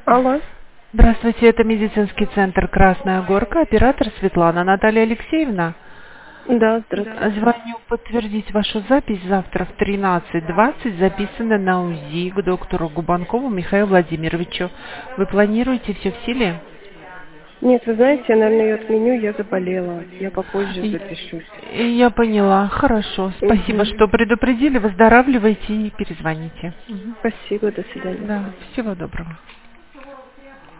Алло. Здравствуйте, это медицинский центр «Красная Горка», оператор Светлана Наталья Алексеевна. Да, здравствуйте. Звоню подтвердить вашу запись завтра в 13:20, записана на УЗИ к доктору Губанкову Михаилу Владимировичу. Вы планируете все в силе? Нет, вы знаете, я, наверное, ее отменю, я заболела. Я попозже запишусь. Я поняла, хорошо. Спасибо, что предупредили. Выздоравливайте и перезвоните. Спасибо, до свидания. Да, всего доброго.